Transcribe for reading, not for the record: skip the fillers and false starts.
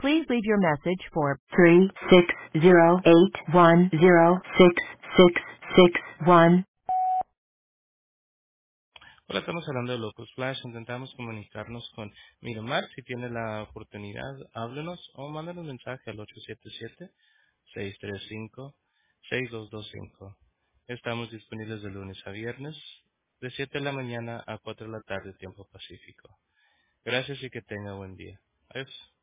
Please leave your message for 36081066661. Hola, estamos hablando de Locus Flash. Intentamos comunicarnos con Miramar. Si tiene la oportunidad, háblenos o mándanos un mensaje al 877-635-6225. Estamos disponibles de lunes a viernes, de 7 de la mañana a 4 de la tarde, tiempo pacífico. Gracias y que tenga buen día. Adiós.